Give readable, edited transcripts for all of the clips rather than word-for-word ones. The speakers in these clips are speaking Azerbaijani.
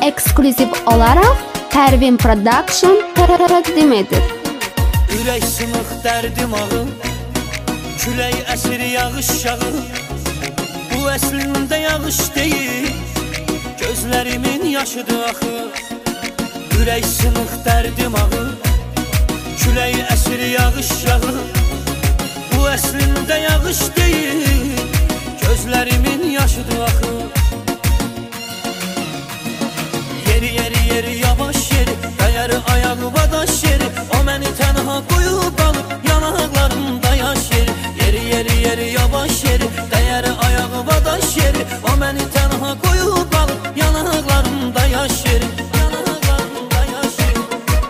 ekskluziv olaraq Pervin Production təqdim edir. Ürək sınıq dərdim ağır, külək əsir yağış yağır. Bu əslində yağış deyil, gözlərimin yaşıdır axı. Ürək sınıq dərdim ağır, külək əsir yağış yağır. Bu əslində yağış deyil, gözlərimin yaşıdır axı. Yeri yavaş yeri, dəyəri ayağı vadaş yeri. O məni tənha qoyub alıb, yanaqlarımda yaş yeri. Yeri yavaş yeri, dəyəri ayağı vadaş yeri. O məni tənha qoyub alıb, yanaqlarımda yaş yeri. Yanaqlarımda yaş yeri.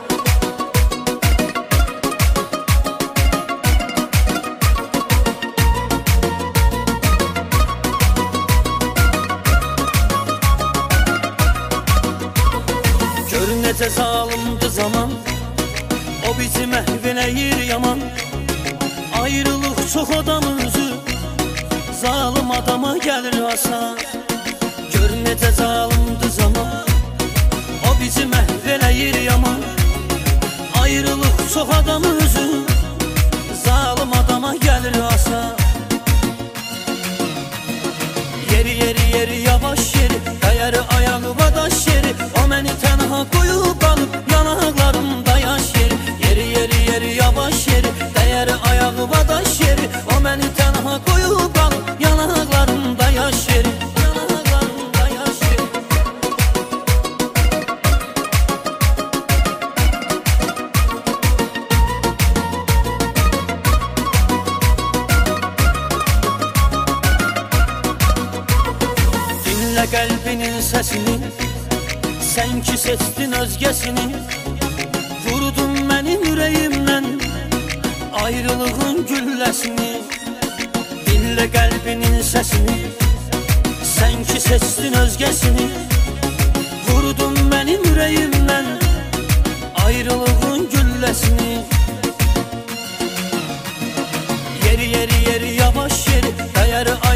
Gör necə zalımdı zaman, o bizi məhv eləyir yaman. Ayrılıq çox adam özü, zalım adama gəlir asan. Gör necə zalımdı zaman, o bizi məhv eləyir yaman. Ayrılıq çox adam özü, zalım adama gəlir asan. Yeri yavaş yeri, dəyəri ayağı vadaş yeri. O məni tənha qoyub alıb, yanaqlarımda yaş yeri. Yeri yavaş yeri, dəyəri ayağı vadaş yeri. O məni tənha qoyub alıb, yanaqlarımda yaş yeri. Yanaqlarımda yaş yeri. Dinlə qəlbinin səsini, sən ki seçdin özgəsini. Vurdun mənim ürəyimdən ayrılığın gülləsini. Dinlə qəlbinin səsini, sən ki seçdin özgəsini. Vurdun mənim ürəyimdən ayrılığın gülləsini. Yeri yavaş yeri, dəyəri